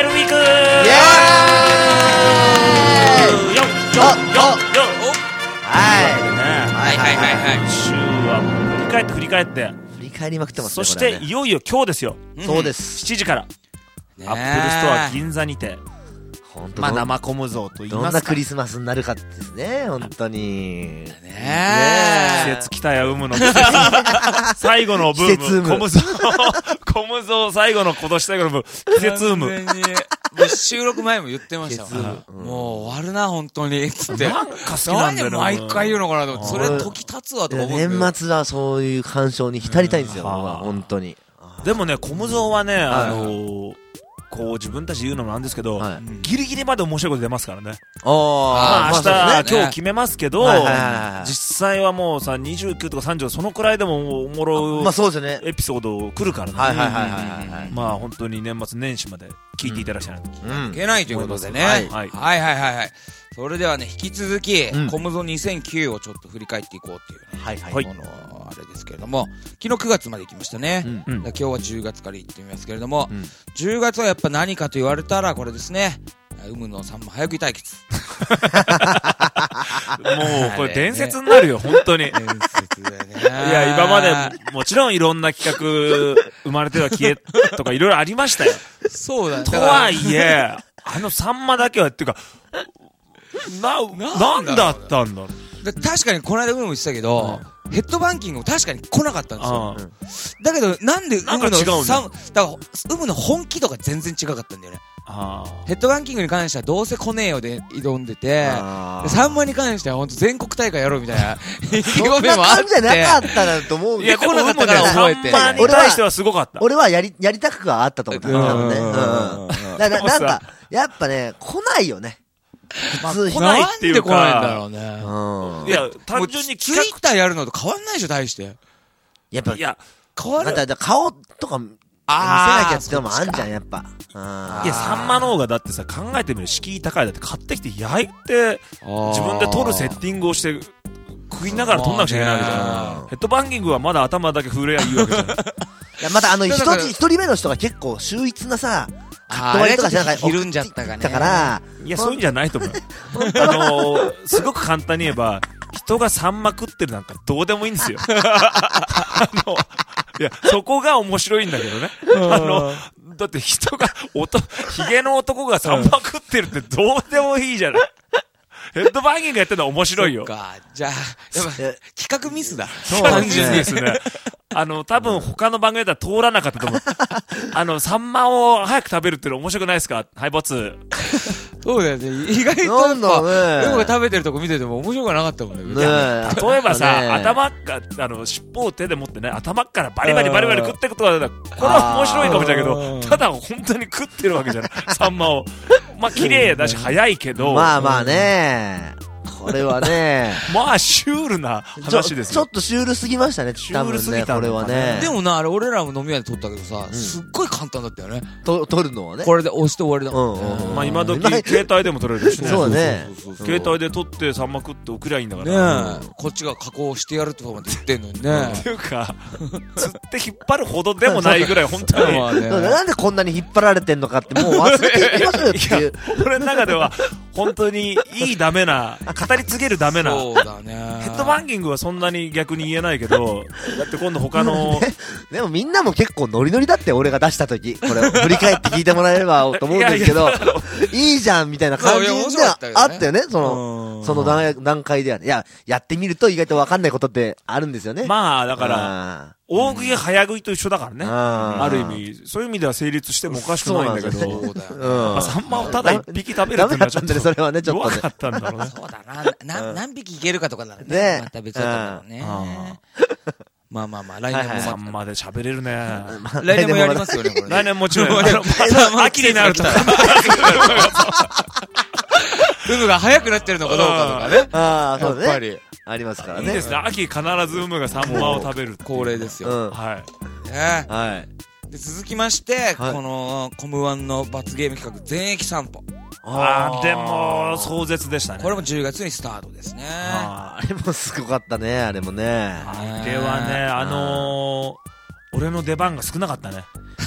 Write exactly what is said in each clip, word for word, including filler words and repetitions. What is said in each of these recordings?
エルウィーク。イエーイ。よっよっよっよっ。 はいはいはいはいはい。今週はもう振り返って振り返って振り返りまくってますね。 そしていよいよ今日ですよ。 そうです。 しちじからアップルストア銀座にて、まあ生コム像と言いますか、 どんなクリスマスになるかですね、本当に。 ねえ。季節来たや、うむの季節。最後のブーム。コム像。コム像最後の今年最後のブーム。季節うむ。 収録前も言ってましたもん。もう終わるな、本当に。つって。 なんか好きなんだよな。 毎回言うのかなと思って。それ時経つわと思う。 年末はそういう感傷に浸りたいんですよ、本当に。 でもね、コム像はね、あの、こう自分たち言うのもなんですけど、はい、ギリギリまで面白いこと出ますからね。 ああ、明日、まあね、今日決めますけど、はいはいはい、実際はもうさにじゅうきゅうとかさんじゅうそのくらいでもおもろいエピソード来るからね。 はいはいはいはい。 まあ本当に年末年始まで聞いていただきたいなと。 いけないということでね。はいはいはいはい。それではね、引き続き、うん、コムゾにせんきゅうをちょっと振り返っていこうっていうね、はいはい、ものあれですけれども、昨日くがつまで行きましたね。うん、今日はじゅうがつから行ってみますけれども、うん、じゅうがつはやっぱ何かと言われたらこれですね。有無のさんま早食い対決。 もうこれ伝説になるよ、本当に。伝説だよね。いや、今までもちろんいろんな企画生まれては消えとかいろいろありましたよ。 そうだね。 とはいえ、あのさんまだけはっていうか、な、なんだったんだろう。 確かにこの間うむも言ってたけど、うん、ヘッドバンキングも確かに来なかったんですよ。だけどなんでうむのさん、だからうむの本気度が全然違かったんだよね。ヘッドバンキングに関してはどうせ来ねえよで挑んでて、サンマに関しては本当全国大会やろうみたいな意気込みもあって。 そんな感じじゃなかったなと思う。 いや、来なかったから覚えて。サンマに対してはすごかった。 俺はやり、やりたくはあったと思ったんだね。うん。なんか、やっぱね、来ないよね。 普通来ないっていうか。 なんで来ないんだろうね。 いや、単純にツイッターやるのと変わんないでしょ、大して。 やっぱ、いや、 変わる。だ顔とか、見せなきゃってのもあんじゃん、やっぱ。 いや、サンマの方がだってさ、考えてみる敷居高いだって買ってきて焼いて、自分で撮るセッティングをして、食いながら撮んなくちゃいけないわけじゃん。ヘッドバンキングはまだ頭だけ震えやいいわけじゃん。いや、またあの、一つ、一人目の人が結構秀逸なさ、 カット割りとかしながらひるんじゃったかね。 だから、 いや、そういうんじゃないと思う。あの、すごく簡単に言えば、人がサンマ食ってるなんかどうでもいいんですよ。あの、いや、そこが面白いんだけどね。あの、だって人が、おと、ヒゲの男がサンマ食ってるってどうでもいいじゃない。ヘッドバンギングやってるのは面白いよ。 そっか。じゃあ、やっぱ、企画ミスだ。 そうなんですね。あの、多分他の番組だったら通らなかったと思う。あの、サンマを早く食べるっての面白くないですか？はい、ボツ。 そうだよね。意外とやっぱ、僕が食べてるとこ見てても面白くなかったもんね。 例えばさ、頭か、あの、尻尾を手で持ってね、頭からバリバリバリバリ食っていくとかだったら、これは面白いかもしれないけど、ただ本当に食ってるわけじゃない。サンマを。まあ、綺麗だし早いけど。 まあまあね。これはね。 まあ、シュールな話ですよ。 ちょっとシュールすぎましたね、 シュールすぎたこれはね。 でもな、あれ俺らも飲み屋で撮ったけどさ、すっごい簡単だったよね。 撮るのはね。 これで押して終わりだもんね。 まあ今時、携帯でも撮れるしね。 そうだね。 携帯で撮ってサンマ食って送りゃいいんだから。 ねえ。こっちが加工してやるとかまで言ってんのにね。 っていうか、釣って引っ張るほどでもないぐらい、本当に。 なんでこんなに引っ張られてんのかってもう忘れていきましょうよっていう。 俺の中では、本当にいいダメな、語り継げるダメな。 そうだね。 ヘッドバンキングはそんなに逆に言えないけど、だって今度他の。 でもみんなも結構ノリノリだって俺が出した時、これ振り返って聞いてもらえればと思うんですけど、いいじゃんみたいな感じであったよね、その、その段階ではね。いや、やってみると意外とわかんないことってあるんですよね。 まあ、だから、大食い早食いと一緒だからね。ある意味、そういう意味では成立してもおかしくないんだけど、サンマをただ一匹食べるっていうのはちょっとそれはね、ちょっと弱かったんだろうね。 そうだな。何匹いけるかとかならね。また別だったね。まあまあまあ、来年もサンマで喋れるね。 来年もやりますよね、これ。 来年もちろん。秋になると。 ウムが早くなってるのかどうかとかね。 ああ、そうね。 やっぱり。 ありますからね。 いいですね。秋必ずウムがサンマを食べる。 恒例ですよ。 はい。 ね。 はい。 で、続きまして、この、コムワンの罰ゲーム企画、全駅散歩。 ああ、でも、壮絶でしたね。 これもじゅうがつにスタートですね。 あれもすごかったね、あれもね。 あれはね、あのー、俺の出番が少なかったね。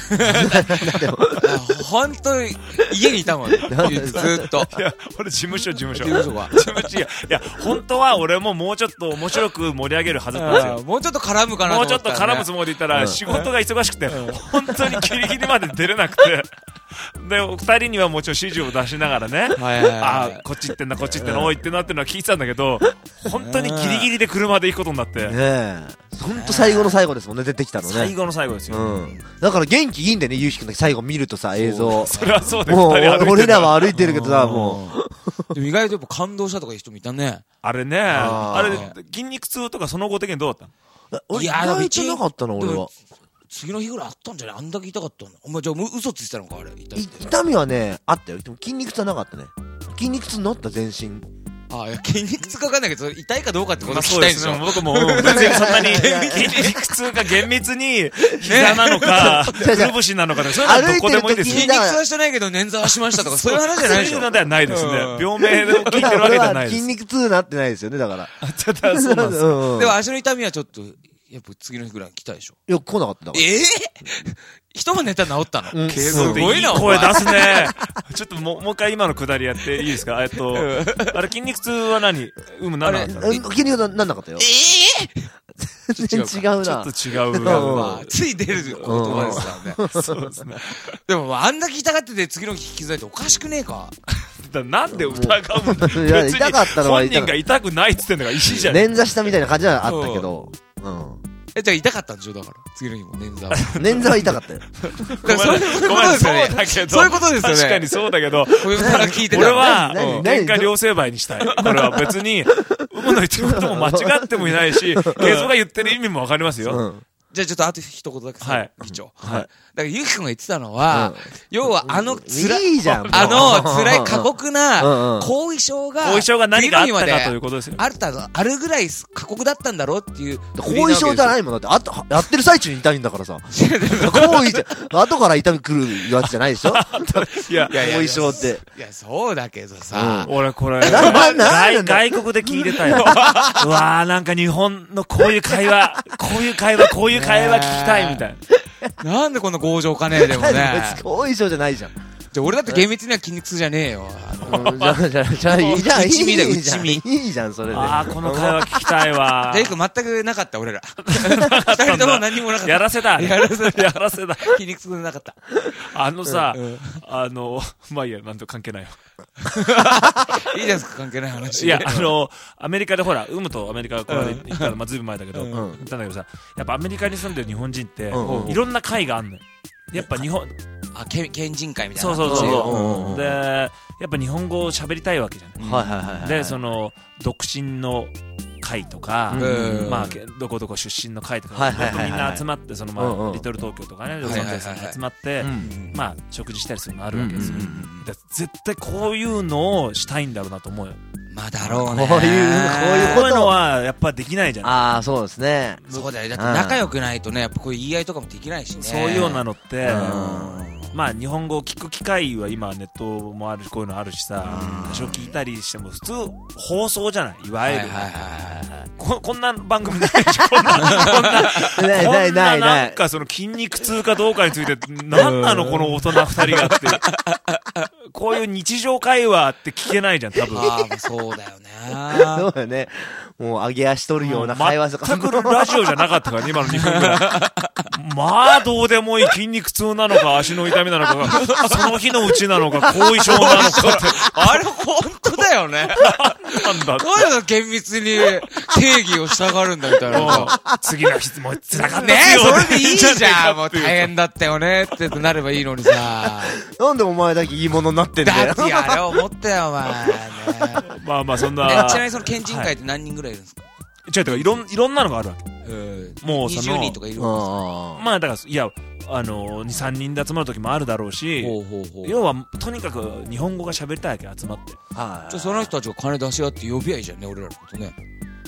ほんと、家にいたもんね。ずーっと。 いや、俺事務所、事務所。 事務所が。 事務所、いや、本当は俺ももうちょっと面白く盛り上げるはずだったんですよ。 もうちょっと絡むかなと思った、ね。 もうちょっと絡むつもりで言ったら、仕事が忙しくて、本当にギリギリまで出れなくて。で、二人にはもちろん指示を出しながらね、ああ、こっち行ってんだ、こっち行ってんだ、おいってなってるのは聞いてたんだけど、本当にギリギリで車で行くことになって。 ねえ。ほんと最後の最後ですもんね、出てきたのね。 最後の最後ですよ。 うん。だから元気いいんだよね、ゆうひくんだけ最後見るとさ、映像。 それはそうです。 もう、俺らは歩いてるけどさ、もう。でも意外とやっぱ感動したとかいう人もいたね。 あれね、あれ、筋肉痛とかその後的にどうだったの？いや、意外となかったの、俺は。 次の日ぐらいあったんじゃない？あんだけ痛かったの。お前じゃあ嘘ついてたのかあれ。 痛みはね、あったよ。でも筋肉痛はなかったね。筋肉痛になった全身。 ああ、いや、筋肉痛かわかんないけど、痛いかどうかってことは聞きたいんですよ。 僕も、全然そんなに、筋肉痛が厳密に、膝なのか、くるぶしなのか、そういうのはどこでもいいですよ。 筋肉痛はしてないけど、捻挫はしましたとか、そういう話じゃないでしょ。 そういうのではないですね。病名を聞いてるわけじゃないです。 筋肉痛なってないですよね、だから。 そうなんです。 でも足の痛みはちょっと、やっぱ次の日ぐらい来たでしょ。 いや、来なかった。 ええ一晩寝たら治ったの？ うん、すごいな、声出すね。ちょっともう、もう一回今のくだりやっていいですか？えっと、あれ筋肉痛は何？うむ、なんなかった？ 筋肉痛なんなかったよ。 ええ全然違うな。 ちょっと違うな。 つい出る言葉ですからね。そうですね。でも、あんだけ痛がってて次の日気づいておかしくねえか？ なんで疑うんだよ。 いや、痛かったのは本人が痛くないっつってんのが石じゃん。 捻挫したみたいな感じはあったけど。うん。 え、じゃあ痛かったんでしょだから。次の日も捻挫は。 捻挫は痛かったよ。 ごめん、そうだけど。 そういうことですよね。 確かにそうだけど。 聞いてた。 俺は、喧嘩両成敗にしたい。これは別に、うむの言ってることも間違ってもいないし、ケイゾが言ってる意味もわかりますよ。 じゃあちょっとあと一言だけさ、議長。 はい。 だからゆうきくんが言ってたのは、要はあのつらいいじゃん。 あの辛い過酷な後遺症が、 後遺症が何かあったかということですよ。 あるあるぐらい過酷だったんだろうっていう。 後遺症じゃないもんだって、あと、やってる最中に痛いんだからさ。後遺症、後から痛み来るやつじゃないでしょ？いや、後遺症って。 いや、そうだけどさ。 俺これ、外国で聞いてたよ。うわー、なんか日本のこういう会話、こういう会話、こういう会話聞きたいみたいな。なんでこんな強情かねえでもね。 後遺症じゃないじゃん。 じゃ俺だって厳密には筋肉痛じゃねえよ。 じゃあ、じゃあ、じゃあ、いいじゃん。 内身だよ、内身。 いいじゃん、それで。 ああ、この会話聞きたいわ。 レイ君全くなかった、俺ら。二人とも何もなかった。 やらせだ。 やらせだ。 やらせだ。 筋肉痛なかった。 あのさ、あの、まあいいや、なんと関係ないよ。 いいじゃないですか、関係ない話。 いや、あの、アメリカでほら、ウムとアメリカがこの間行ったら、まあずいぶん前だけど、行ったんだけどさ、やっぱアメリカに住んでる日本人って、いろんな会があんのよ。やっぱ日本、 あ、県人会みたいな。 そうそうそう。で、やっぱ日本語を喋りたいわけじゃん。 はいはいはい。 で、その、独身の会とか、まあ、どこどこ出身の会とか、みんな集まって、その、まあ、リトル東京とかね、ロサンゼルスに集まって、まあ、食事したりするのあるわけですよ。絶対こういうのをしたいんだろうなと思うよ。 まあだろうね。 こういう、こういうこういうのはやっぱできないじゃん。 ああ、そうですね。 そうだよ。だって仲良くないとね、やっぱこういう言い合いとかもできないしね。 そういうようなのって、まあ日本語を聞く機会は今ネットもあるし、こういうのあるしさ、多少聞いたりしても普通放送じゃない、いわゆる。こ, こんな番組ないし、こんな、こんな、 ないないないない。 なんかその筋肉痛かどうかについて、なんなのこの大人二人がって。こういう日常会話って聞けないじゃん、多分。 ああ、そうだよね。 そうだよね。もう上げ足取るような会話とか。 全くラジオじゃなかったからね、今のにふんぐらい。まあ、どうでもいい筋肉痛なのか、足の痛みなのかが、その日のうちなのか、後遺症なのかって。 あれ、本当だよね。 なんだって。 なんだ厳密に定義をしたがるんだみたいな。 次の日も辛かったねえ、それでいいじゃん。もう大変だったよねってなればいいのにさ。 なんでお前だけいいものになってんだよ。 だってあれ思ったよ、お前。 まあまあ、そんな。 ちなみにその県人会って何人ぐらいいるんですか？ 違う、いろん、いろんなのがあるわけ。もうその。 にじゅうにんとかいるんですか？ まあだから、いや、あの、に、さんにんで集まる時もあるだろうし、要は、とにかく日本語が喋りたいわけ集まって。 じゃあその人たちが金出し合って呼び合いじゃんね、俺らのことね。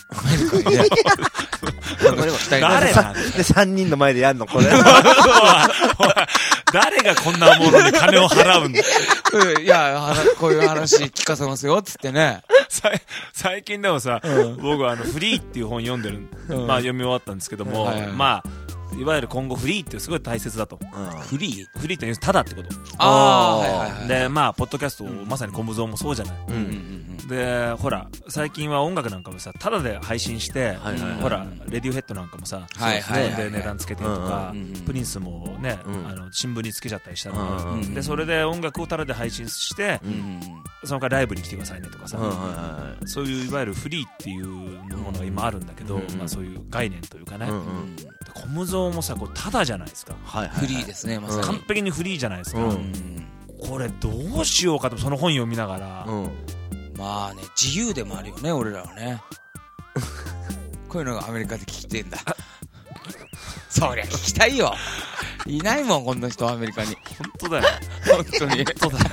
誰なんで、さんにんの前でやんのこれ。 誰がこんなものに金を払うんだ。 いや、こういう話聞かせますよ、つってね。 最近でもさ、僕はあの、フリーっていう本読んでる、まあ読み終わったんですけども、まあ、 いわゆる今後フリーってすごい大切だと。 フリーフリーってただってこと。 ああ、はいはいはい。 で、まあ、ポッドキャスト、まさにコムゾーもそうじゃない。で、ほら、最近は音楽なんかもさ、ただで配信して、ほら、レディオヘッドなんかもさ、で値段つけてとか、プリンスもね、新聞につけちゃったりしたので、それで音楽をただで配信して、そのからライブに来てくださいねとかさ、そういういわゆるフリーっていうものが今あるんだけど、まあそういう概念というかね。コムゾーもさ、こうただじゃないですか。 フリーですね、まさに。 完璧にフリーじゃないですか。これどうしようかと、その本読みながら。 まあね、自由でもあるよね、俺らはね。こういうのがアメリカで聞いてんだ。そりゃ聞きたいよ。いないもん、こんな人アメリカに。 本当だよ。 本当に。 本当だよ。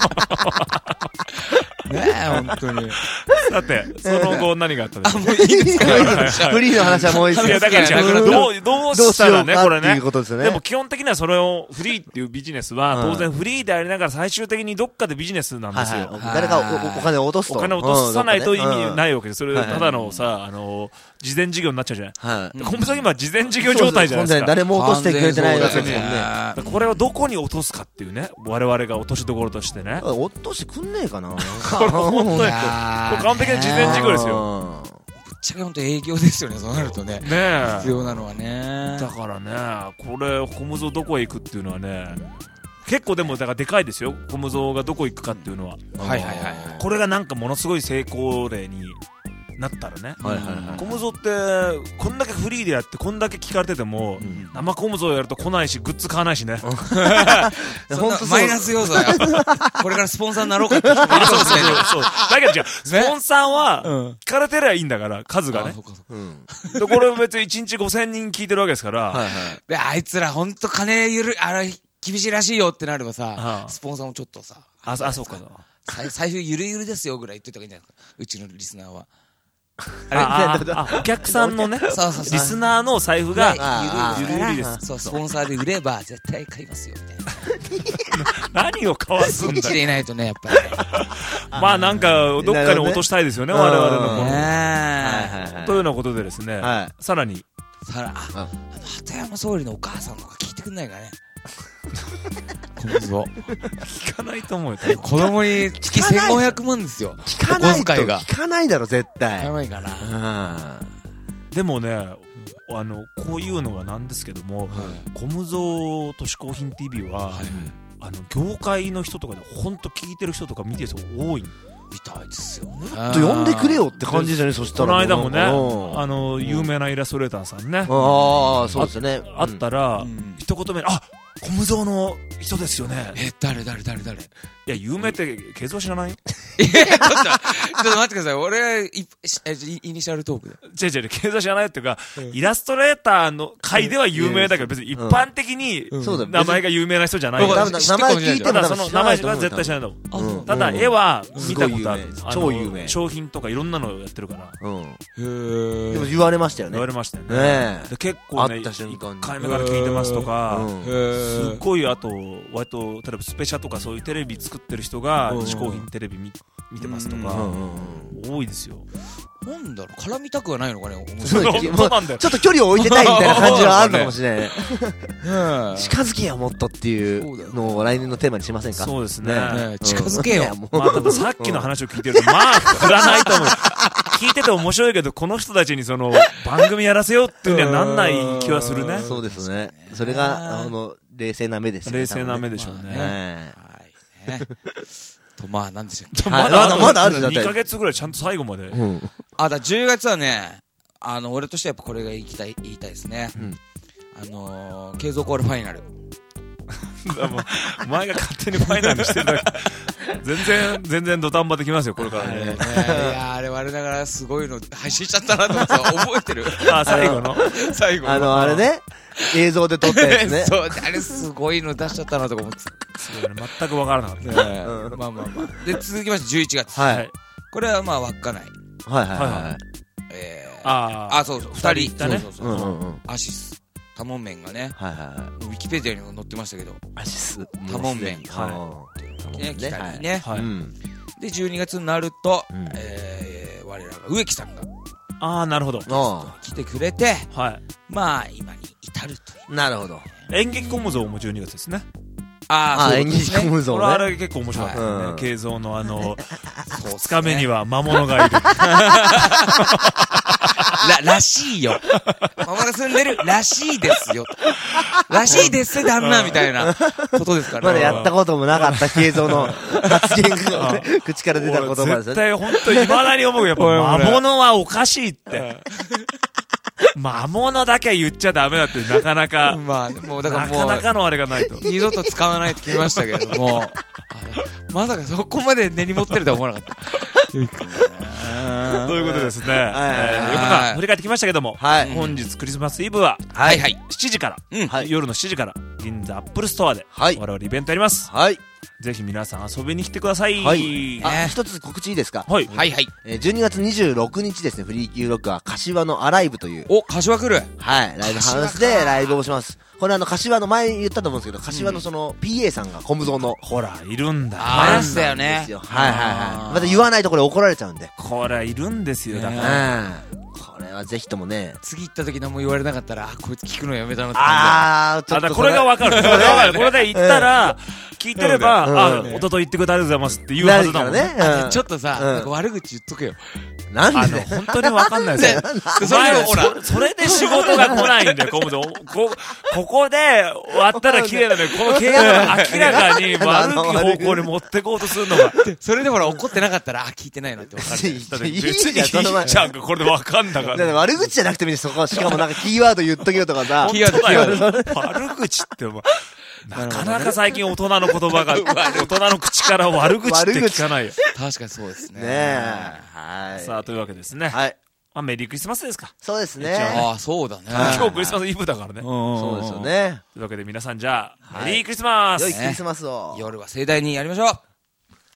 ねえ、本当に。 だって、その後何があったんですか？ あ、もういいですか？ フリーの話はもういいです。 いや、だからどう、どうしたらね、これね。 でも基本的にはそれを、フリーっていうビジネスは、当然フリーでありながら最終的にどっかでビジネスなんですよ。 誰かお金を落とすと。 お金を落とさないと意味ないわけです。それ、ただのさ、あの、事前事業になっちゃうじゃない。コムゾー今、事前事業状態じゃないですか。 誰も落としてくれてないわけですもんね。これをどこに落とすかっていうね、我々が落としどころとしてね。 落としてくんねえかな。 これ本当に、これ完璧な事前事業ですよ。 ぶっちゃけ本当営業ですよね、そうなるとね。 ねえ。 必要なのはね。 だからね、これ、コムゾーどこへ行くっていうのはね、結構でも、だからでかいですよ。コムゾーがどこ行くかっていうのは。 はいはいはい。 これがなんかものすごい成功例になったらね。コムゾーって、こんだけフリーでやって、こんだけ聞かれてても、生コムゾーやると来ないし、グッズ買わないしね。 マイナス要素だよ。これからスポンサーになろうかって人もいるかもしれない。 そう。だけど違う、スポンサーは、聞かれてりゃいいんだから、数がね。で、これ別にいちにちごせんにん聞いてるわけですから。 で、あいつらほんと金ゆる、あれ、厳しいらしいよってなればさ、スポンサーもちょっとさ。 あ、そうか。 財布ゆるゆるですよぐらい言っといた方がいいんじゃないですか。うちのリスナーは。 ああ、お客さんのね、リスナーの財布がゆるゆるです。 そう、スポンサーで売れば絶対買いますよ、みたいな。何を買わすんだよ。 そっちでいないとね、やっぱり。 まあなんか、どっかに落としたいですよね、我々のもの。というようなことでですね、さらに。 さら、あ、あの、鳩山総理のお母さんとか聞いてくんないかね。コムゾー。 聞かないと思うよ。 子供に月せんごひゃくまんですよ。 聞かないと。聞かないだろ、絶対。 聞かないかな。 でもね、あの、こういうのはなんですけども、コムゾー都市高品 ティービー は、あの、業界の人とかで、ほんと聞いてる人とか見てる人多いんみたいですよね。 もっと呼んでくれよって感じじゃね、そしたら。 この間もね、あの、有名なイラストレーターさんね。ああ、そうですね。 あったら、一言目、あ、コムゾーの人ですよね。 え、誰誰誰誰？いや、有名って、ケゾ知らないよ。 いや、ちょっと、ちょっと待ってください。俺、い、イニシャルトークで。 違う違う、ケゾ知らないっていうか、イラストレーターの界では有名だけど、別に一般的に、名前が有名な人じゃない。 名前聞いてもただその名前は絶対知らないと思う。ただ、絵は見たことある。 超有名。 商品とかいろんなのやってるから。 うん。へでも言われましたよね。 言われましたよね。結構ね、いっかいめから聞いてますとか、すっごい、あと、割と、例えばスペシャとかそういうテレビ作ってる人が、嗜好品テレビ見てますとか、多いですよ。 なんだろう、絡みたくはないのかね、 そうなんだよ。ちょっと距離を置いてたいみたいな感じはあるのかもしれない。近づけよ、もっとっていうのを来年のテーマにしませんか？ そうですね。 近づけよ。 まあ、たださっきの話を聞いてると、まあ、振らないと思う。聞いてて面白いけど、この人たちにその、番組やらせようっていうにはなんない気はするね。 そうですね。それが、あの、冷静な目ですね。 冷静な目でしょうね。 はい。と、まあ、なんでしょう。 まだ、まだあるじゃん。にかげつぐらいちゃんと最後まで。 あ、だ、じゅうがつはね、あの、俺としてはやっぱこれが言いたい、言いたいですね。あの、継続コールファイナル。 お前が勝手にファイナルしてるだけ。全然、全然土壇場できますよ、これからね。 いや、あれ我ながらすごいの配信しちゃったなと思って覚えてる。 あ、最後の最後の。 あの、あれね、映像で撮ったやつね。 そう、あれすごいの出しちゃったなとか思って。 すごいね、全くわからなかった。 まあまあまあ。で、続きましてじゅういちがつ。 はい。 これはまあ、稚内。 はいはいはい。 えー、ああ、そうそう、二人。 そうそうそう。アシス。タモン麺がね。 はいはいはい。 ウィキペディアにも載ってましたけど。 アシス。 タモン麺。はい。ね、来たりね。 はい。 で、じゅうにがつになると、えー、我らが植木さんが。 ああ、なるほど。 来てくれて、 はい。 まあ、今に至たるという。 なるほど。 演劇コムゾーもじゅうにがつですね。 ああ、演劇コムゾーね。 これあれ結構面白かったですね。慶三のあの、二日目には魔物がいる。 ら、らしいよ。ママが住んでるらしいですよ。らしいです旦那みたいなことですからね。 まだやったこともなかった慶三の発言が、ね、口から出た言葉ですよね。 絶対本当に未だに思う。やっぱ魔物はおかしいって。魔物だけ言っちゃダメだってなかなか。 まあ、もうだからもう。 なかなかのあれがないと。 二度と使わないって決めましたけども。まさかそこまで根に持ってるとは思わなかった。 ということでですね。えー、よくか振り返ってきましたけども、はい、本日クリスマスイブは、 はいはい、 しちじから、 うんはい、 夜のしちじから、銀座アップルストアで、はい、我々イベントやります。 はい。 ぜひ皆さん遊びに来てください。 はい。あ、一つ告知いいですか？ はい。 はいはい。 えー、じゅうにがつにじゅうろくにちですね、フリーキューロックは柏のアライブという。 お、柏来る？ はい。ライブハウスでライブをします。これあの、柏の前言ったと思うんですけど、柏のその、ピーエー さんがコムゾーの。 ほら、いるんだ。 あるんだよね。 はいはいはい。また言わないとこれ怒られちゃうんで。 これいるんですよ、だから。 これはぜひともね。 次行った時何も言われなかったら、あ、こいつ聞くのやめたなって。 あー、ちょっと。 これがわかる。これがわかる。これで言ったら、聞いてれば、あ、おととい言ってくれてありがとうございますって言うはずだもんね。 ちょっとさ、悪口言っとけよ。 なんで本当にわかんないですよ。それほら、それで仕事が来ないんだよ、コムゾー。こ、ここで終わったら綺麗なのよ。この契約が明らかに悪い方向に持ってこうとするのが。 それでほら怒ってなかったら、あ、聞いてないなってわかる。 別にいいじゃんか、これでわかんだから。 悪口じゃなくてもいいそこ、しかもなんかキーワード言っとけよとかさ。 キーワード、キーワード。悪口ってもなかなか最近大人の言葉が、大人の口から悪口って聞かないよ。 確かにそうですね。 ねえ。はい。 さあ、というわけですね。 はい。 まあ、メリークリスマスですか。 そうですね。 ああ、そうだね。 今日クリスマスイブだからね。 そうですよね。 というわけで皆さんじゃあ、メリークリスマス。 良いクリスマスを。 夜は盛大にやりましょう。